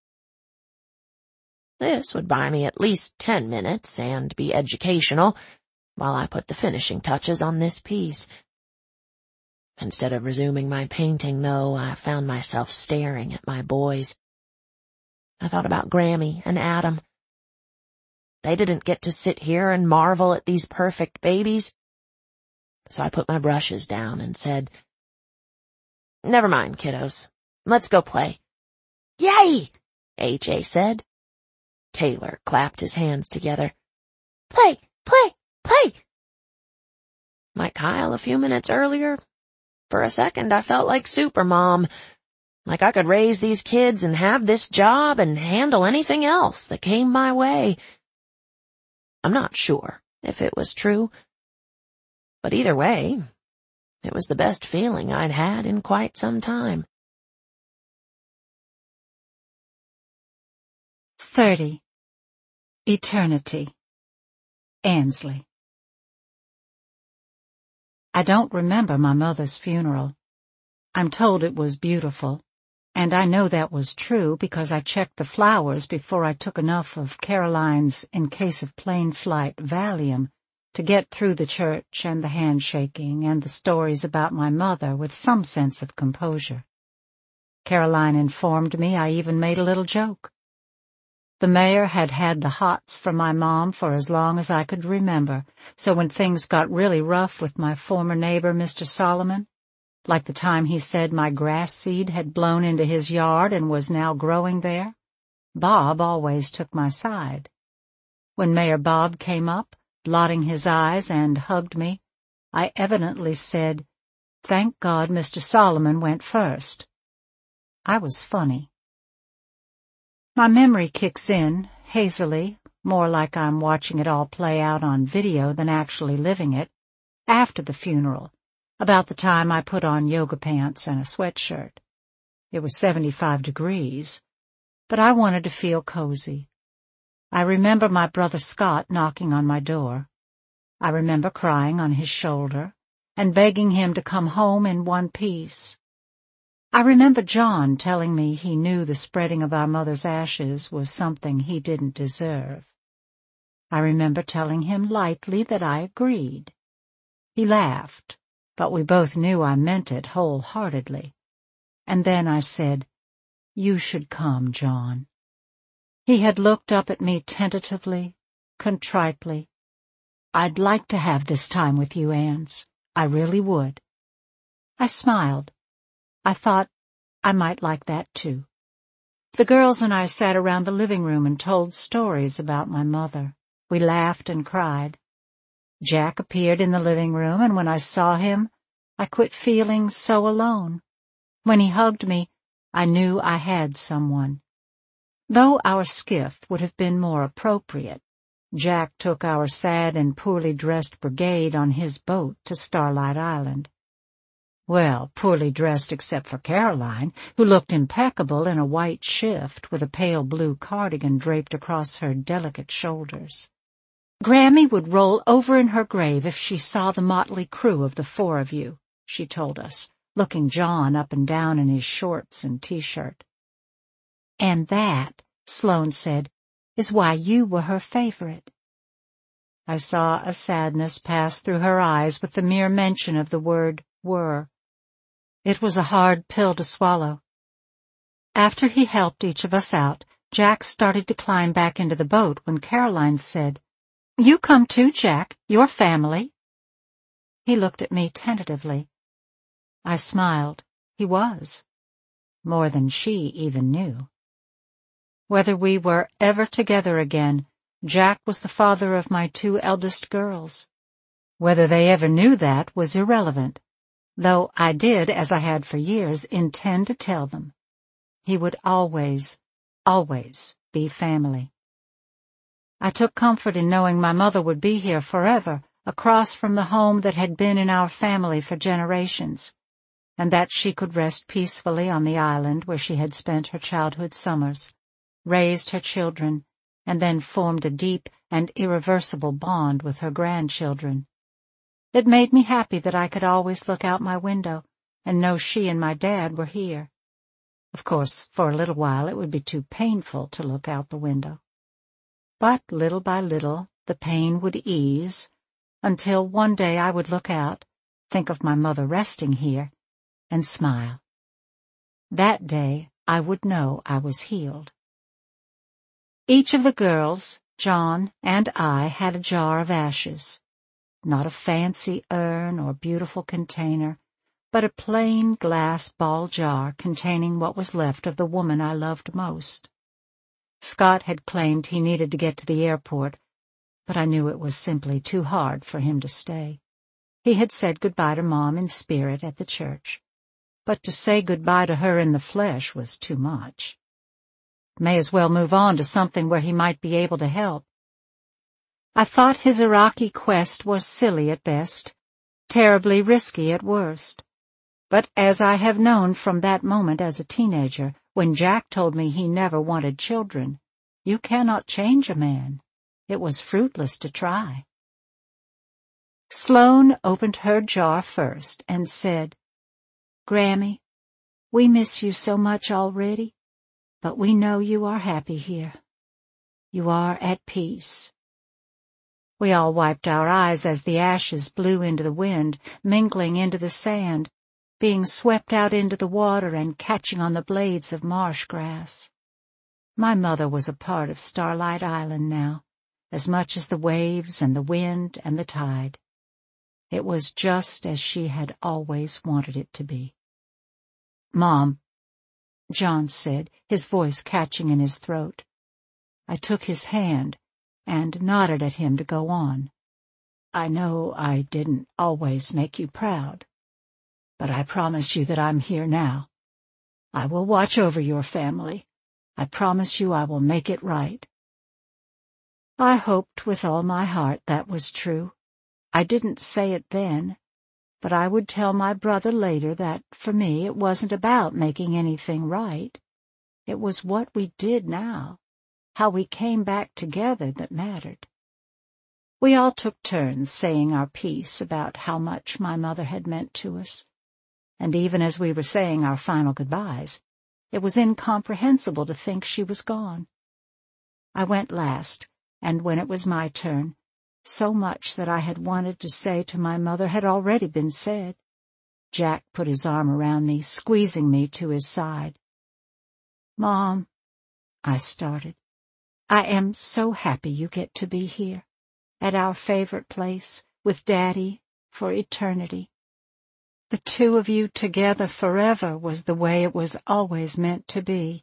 This would buy me at least 10 minutes and be educational while I put the finishing touches on this piece. Instead of resuming my painting, though, I found myself staring at my boys. I thought about Grammy and Adam. They didn't get to sit here and marvel at these perfect babies. So I put my brushes down and said, Never mind, kiddos. Let's go play. Yay! AJ said. Taylor clapped his hands together. Play, play, play! Like Kyle a few minutes earlier, For a second I felt like Supermom, like I could raise these kids and have this job and handle anything else that came my way. I'm not sure if it was true, but either way, it was the best feeling I'd had in quite some time. 30. Eternity. Ansley. I don't remember my mother's funeral. I'm told it was beautiful, and I know that was true because I checked the flowers before I took enough of Caroline's in case of plane flight Valium to get through the church and the handshaking and the stories about my mother with some sense of composure. Caroline informed me I even made a little joke. The mayor had had the hots for my mom for as long as I could remember, so when things got really rough with my former neighbor, Mr. Solomon, like the time he said my grass seed had blown into his yard and was now growing there, Bob always took my side. When Mayor Bob came up, blotting his eyes, and hugged me, I evidently said, "Thank God Mr. Solomon went first." I was funny. My memory kicks in, hazily, more like I'm watching it all play out on video than actually living it, after the funeral, about the time I put on yoga pants and a sweatshirt. It was 75 degrees, but I wanted to feel cozy. I remember my brother Scott knocking on my door. I remember crying on his shoulder and begging him to come home in one piece. I remember John telling me he knew the spreading of our mother's ashes was something he didn't deserve. I remember telling him lightly that I agreed. He laughed, but we both knew I meant it wholeheartedly. And then I said, "You should come, John." He had looked up at me tentatively, contritely. "I'd like to have this time with you, Ans. I really would." I smiled. I thought I might like that too. The girls and I sat around the living room and told stories about my mother. We laughed and cried. Jack appeared in the living room, and when I saw him, I quit feeling so alone. When he hugged me, I knew I had someone. Though our skiff would have been more appropriate, Jack took our sad and poorly dressed brigade on his boat to Starlight Island. Well, poorly dressed except for Caroline, who looked impeccable in a white shift with a pale blue cardigan draped across her delicate shoulders. "Grammy would roll over in her grave if she saw the motley crew of the four of you," she told us, looking John up and down in his shorts and T-shirt. "And that," Sloane said, "is why you were her favorite." I saw a sadness pass through her eyes with the mere mention of the word "were." It was a hard pill to swallow. After he helped each of us out, Jack started to climb back into the boat when Caroline said, "You come too, Jack. You're family." He looked at me tentatively. I smiled. He was. More than she even knew. Whether we were ever together again, Jack was the father of my two eldest girls. Whether they ever knew that was irrelevant, though I did, as I had for years, intend to tell them. He would always, always be family. I took comfort in knowing my mother would be here forever, across from the home that had been in our family for generations, and that she could rest peacefully on the island where she had spent her childhood summers, raised her children, and then formed a deep and irreversible bond with her grandchildren. It made me happy that I could always look out my window and know she and my dad were here. Of course, for a little while it would be too painful to look out the window. But little by little the pain would ease, until one day I would look out, think of my mother resting here, and smile. That day I would know I was healed. Each of the girls, John and I, had a jar of ashes. Not a fancy urn or beautiful container, but a plain glass ball jar containing what was left of the woman I loved most. Scott had claimed he needed to get to the airport, but I knew it was simply too hard for him to stay. He had said goodbye to Mom in spirit at the church, but to say goodbye to her in the flesh was too much. May as well move on to something where he might be able to help. I thought his Iraqi quest was silly at best, terribly risky at worst. But as I have known from that moment as a teenager, when Jack told me he never wanted children, you cannot change a man. It was fruitless to try. Sloane opened her jar first and said, "Grammy, we miss you so much already, but we know you are happy here. You are at peace." We all wiped our eyes as the ashes blew into the wind, mingling into the sand, being swept out into the water and catching on the blades of marsh grass. My mother was a part of Starlight Island now, as much as the waves and the wind and the tide. It was just as she had always wanted it to be. "Mom," John said, his voice catching in his throat. I took his hand and nodded at him to go on. "I know I didn't always make you proud, but I promise you that I'm here now. I will watch over your family. I promise you I will make it right." I hoped with all my heart that was true. I didn't say it then, but I would tell my brother later that, for me, it wasn't about making anything right. It was what we did now, how we came back together, that mattered. We all took turns saying our piece about how much my mother had meant to us, and even as we were saying our final goodbyes, it was incomprehensible to think she was gone. I went last, and when it was my turn, so much that I had wanted to say to my mother had already been said. Jack put his arm around me, squeezing me to his side. "Mom," I started, "I am so happy you get to be here, at our favorite place, with Daddy, for eternity. The two of you together forever was the way it was always meant to be."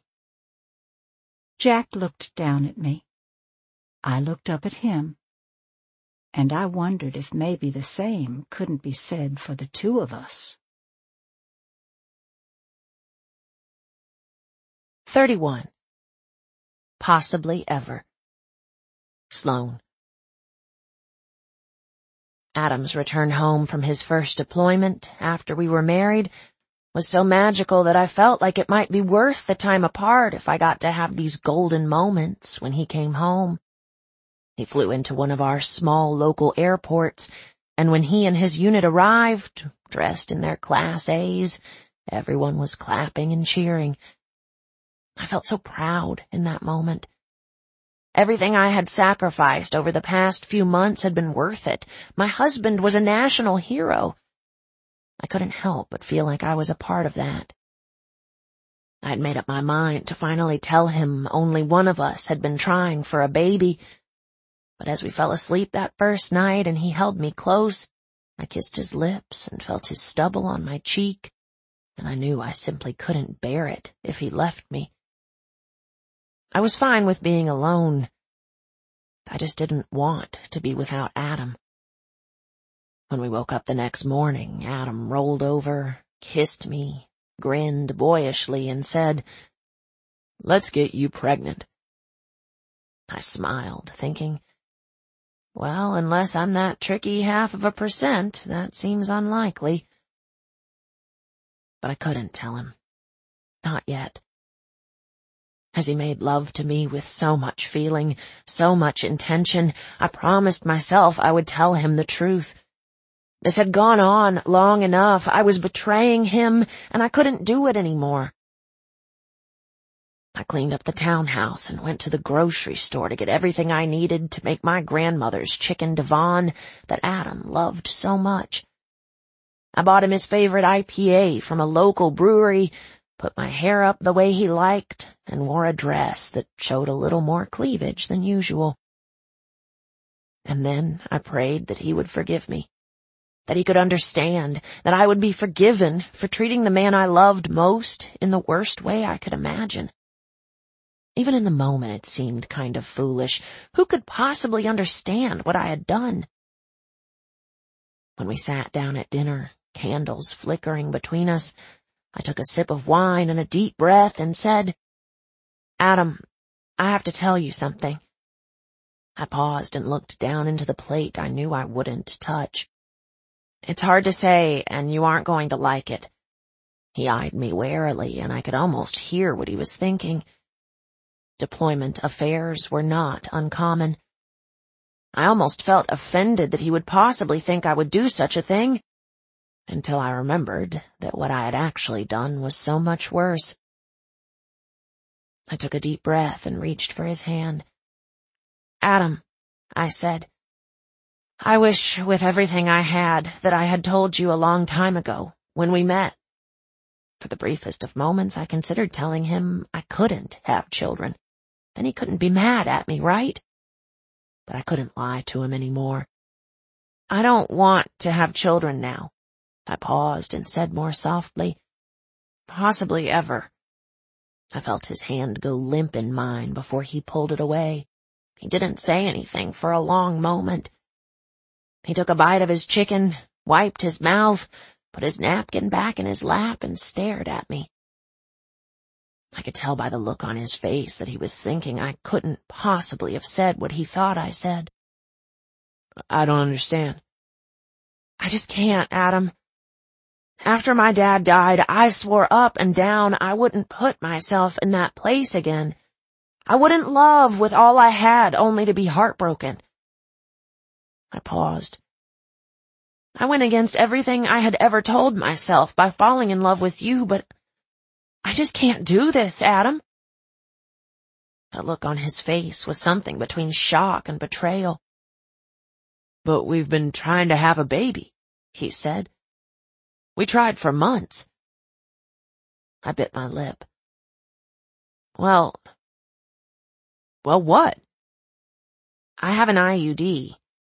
Jack looked down at me. I looked up at him, and I wondered if maybe the same couldn't be said for the two of us. 31. Possibly ever. Sloane. Adam's return home from his first deployment after we were married was so magical that I felt like it might be worth the time apart if I got to have these golden moments when he came home. He flew into one of our small local airports, and when he and his unit arrived, dressed in their Class A's, everyone was clapping and cheering. I felt so proud in that moment. Everything I had sacrificed over the past few months had been worth it. My husband was a national hero. I couldn't help but feel like I was a part of that. I had made up my mind to finally tell him only one of us had been trying for a baby. But as we fell asleep that first night and he held me close, I kissed his lips and felt his stubble on my cheek, and I knew I simply couldn't bear it if he left me. I was fine with being alone. I just didn't want to be without Adam. When we woke up the next morning, Adam rolled over, kissed me, grinned boyishly, and said, "Let's get you pregnant." I smiled, thinking, well, unless I'm that tricky 0.5%, that seems unlikely. But I couldn't tell him. Not yet. As he made love to me with so much feeling, so much intention, I promised myself I would tell him the truth. This had gone on long enough. I was betraying him, and I couldn't do it anymore. I cleaned up the townhouse and went to the grocery store to get everything I needed to make my grandmother's chicken Devon that Adam loved so much. I bought him his favorite IPA from a local brewery, put my hair up the way he liked, and wore a dress that showed a little more cleavage than usual. And then I prayed that he would forgive me, that he could understand, that I would be forgiven for treating the man I loved most in the worst way I could imagine. Even in the moment it seemed kind of foolish. Who could possibly understand what I had done? When we sat down at dinner, candles flickering between us, I took a sip of wine and a deep breath and said, "Adam, I have to tell you something." I paused and looked down into the plate I knew I wouldn't touch. "It's hard to say, and you aren't going to like it." He eyed me warily, and I could almost hear what he was thinking. Deployment affairs were not uncommon. I almost felt offended that he would possibly think I would do such a thing, until I remembered that what I had actually done was so much worse. I took a deep breath and reached for his hand. "Adam," I said, "I wish with everything I had that I had told you a long time ago, when we met." For the briefest of moments I considered telling him I couldn't have children. Then he couldn't be mad at me, right? But I couldn't lie to him anymore. "I don't want to have children now." I paused and said more softly, "Possibly ever." I felt his hand go limp in mine before he pulled it away. He didn't say anything for a long moment. He took a bite of his chicken, wiped his mouth, put his napkin back in his lap, and stared at me. I could tell by the look on his face that he was thinking I couldn't possibly have said what he thought I said. "I don't understand." "I just can't, Adam. After my dad died, I swore up and down I wouldn't put myself in that place again. I wouldn't love with all I had only to be heartbroken." I paused. "I went against everything I had ever told myself by falling in love with you, but I just can't do this, Adam." The look on his face was something between shock and betrayal. "But we've been trying to have a baby," he said. "We tried for months." I bit my lip. Well, what?" "I have an IUD."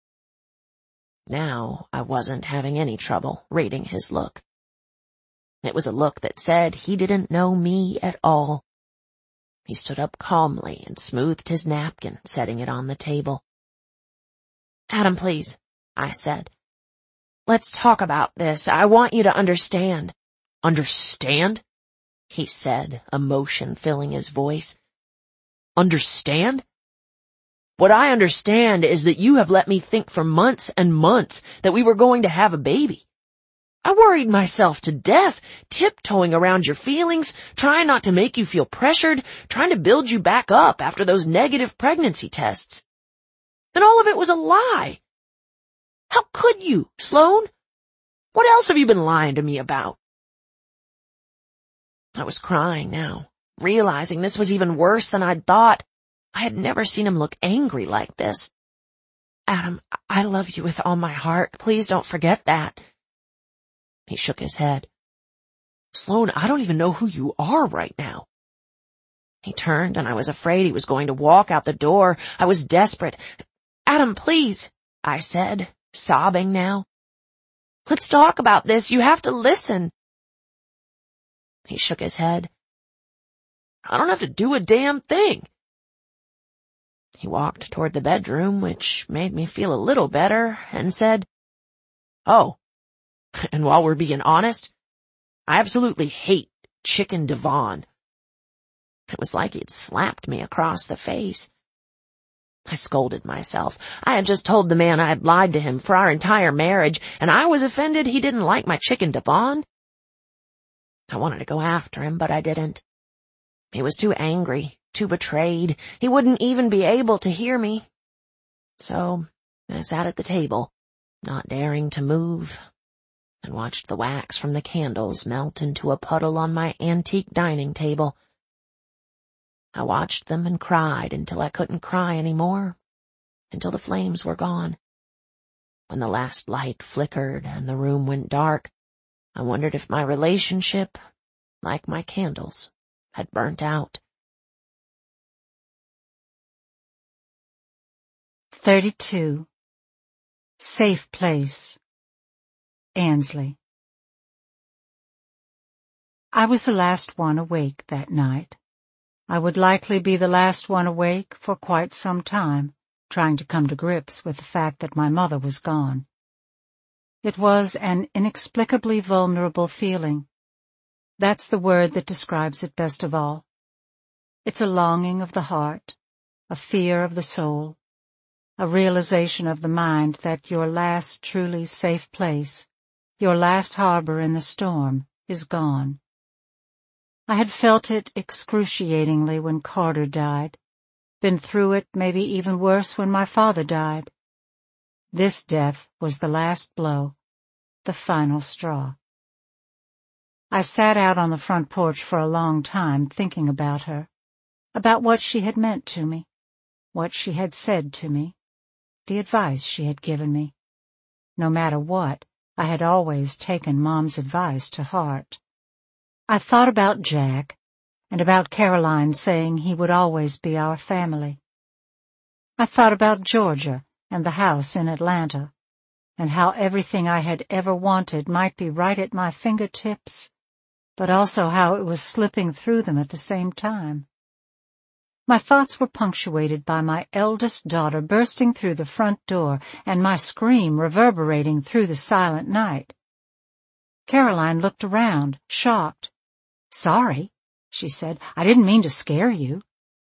Now I wasn't having any trouble reading his look. It was a look that said he didn't know me at all. He stood up calmly and smoothed his napkin, setting it on the table. "Adam, please," I said. "Let's talk about this. I want you to understand." "Understand?" he said, emotion filling his voice. "Understand? What I understand is that you have let me think for months and months that we were going to have a baby. I worried myself to death, tiptoeing around your feelings, trying not to make you feel pressured, trying to build you back up after those negative pregnancy tests. And all of it was a lie. How could you, Sloan? What else have you been lying to me about?" I was crying now, realizing this was even worse than I'd thought. I had never seen him look angry like this. "Adam, I love you with all my heart. Please don't forget that." He shook his head. "Sloan, I don't even know who you are right now." He turned, and I was afraid he was going to walk out the door. I was desperate. "Adam, please," I said, sobbing now. "Let's talk about this. You have to listen." He shook his head. "I don't have to do a damn thing." He walked toward the bedroom, which made me feel a little better, and said, "Oh, and while we're being honest, I absolutely hate Chicken Devon." It was like he'd slapped me across the face. I scolded myself. I had just told the man I had lied to him for our entire marriage, and I was offended he didn't like my Chicken Devon. I wanted to go after him, but I didn't. He was too angry, too betrayed. He wouldn't even be able to hear me. So I sat at the table, not daring to move, and watched the wax from the candles melt into a puddle on my antique dining table. I watched them and cried until I couldn't cry anymore, until the flames were gone. When the last light flickered and the room went dark, I wondered if my relationship, like my candles, had burnt out. 32. Safe Place. Ansley. I was the last one awake that night. I would likely be the last one awake for quite some time, trying to come to grips with the fact that my mother was gone. It was an inexplicably vulnerable feeling. That's the word that describes it best of all. It's a longing of the heart, a fear of the soul, a realization of the mind that your last truly safe place, your last harbor in the storm, is gone. I had felt it excruciatingly when Carter died, been through it maybe even worse when my father died. This death was the last blow, the final straw. I sat out on the front porch for a long time thinking about her, about what she had meant to me, what she had said to me, the advice she had given me. No matter what, I had always taken Mom's advice to heart. I thought about Jack and about Caroline saying he would always be our family. I thought about Georgia and the house in Atlanta, and how everything I had ever wanted might be right at my fingertips, but also how it was slipping through them at the same time. My thoughts were punctuated by my eldest daughter bursting through the front door and my scream reverberating through the silent night. Caroline looked around, shocked. "Sorry," she said. "I didn't mean to scare you."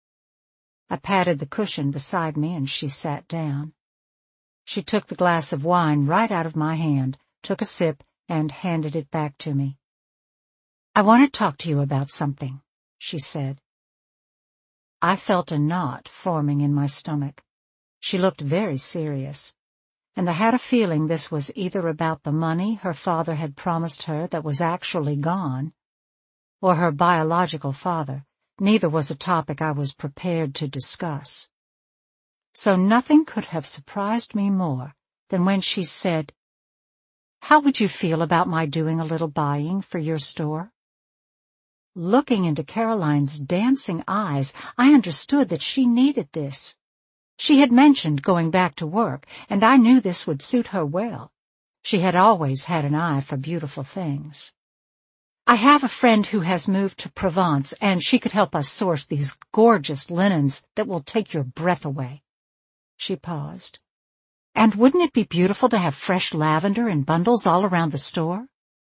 I patted the cushion beside me and she sat down. She took the glass of wine right out of my hand, took a sip, and handed it back to me. "I want to talk to you about something," she said. I felt a knot forming in my stomach. She looked very serious, and I had a feeling this was either about the money her father had promised her that was actually gone, or her biological father. Neither was a topic I was prepared to discuss. So nothing could have surprised me more than when she said, "How would you feel about my doing a little buying for your store?" Looking into Caroline's dancing eyes, I understood that she needed this. She had mentioned going back to work, and I knew this would suit her well. She had always had an eye for beautiful things. "I have a friend who has moved to Provence, and she could help us source these gorgeous linens that will take your breath away." She paused. "And wouldn't it be beautiful to have fresh lavender in bundles all around the store?"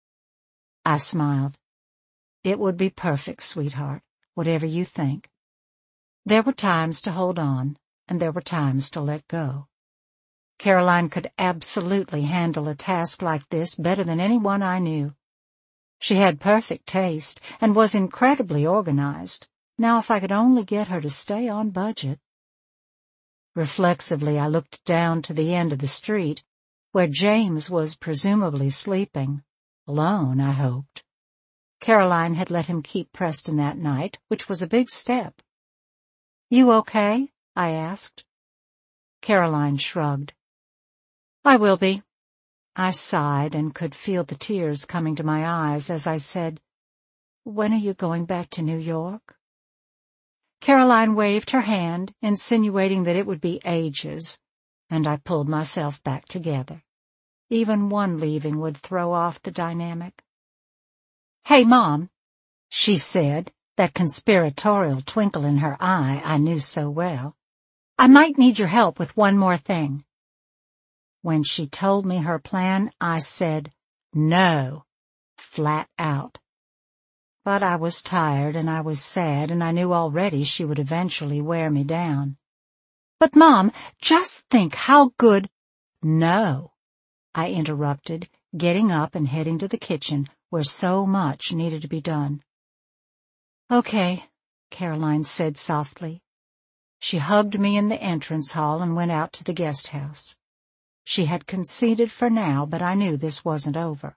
I smiled. "It would be perfect, sweetheart, whatever you think." There were times to hold on, and there were times to let go. Caroline could absolutely handle a task like this better than anyone I knew. She had perfect taste and was incredibly organized. Now if I could only get her to stay on budget. Reflexively, I looked down to the end of the street, where James was presumably sleeping. Alone, I hoped. Caroline had let him keep Preston that night, which was a big step. "You okay?" I asked. Caroline shrugged. "I will be." I sighed and could feel the tears coming to my eyes as I said, "When are you going back to New York?" Caroline waved her hand, insinuating that it would be ages, and I pulled myself back together. Even one leaving would throw off the dynamic. "Hey, Mom," she said, that conspiratorial twinkle in her eye I knew so well. "I might need your help with one more thing." When she told me her plan, I said no, flat out. But I was tired and I was sad, and I knew already she would eventually wear me down. "But Mom, just think how good—" "No," I interrupted, getting up and heading to the kitchen, where so much needed to be done. "Okay," Caroline said softly. She hugged me in the entrance hall and went out to the guest house. She had conceded for now, but I knew this wasn't over.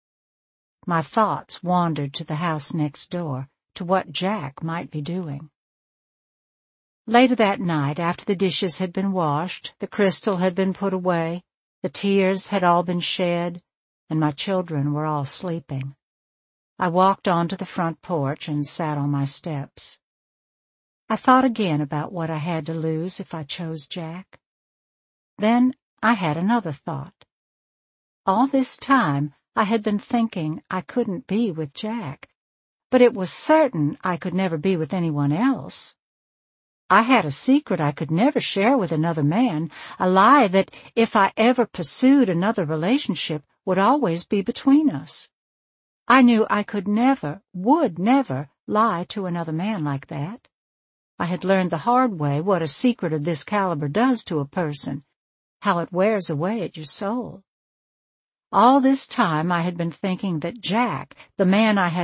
My thoughts wandered to the house next door, to what Jack might be doing. Later that night, after the dishes had been washed, the crystal had been put away, the tears had all been shed, and my children were all sleeping, I walked onto the front porch and sat on my steps. I thought again about what I had to lose if I chose Jack. Then I had another thought. All this time I had been thinking I couldn't be with Jack, but it was certain I could never be with anyone else. I had a secret I could never share with another man, a lie that if I ever pursued another relationship would always be between us. I knew I could never, would never, lie to another man like that. I had learned the hard way what a secret of this caliber does to a person, how it wears away at your soul. All this time I had been thinking that Jack, the man I had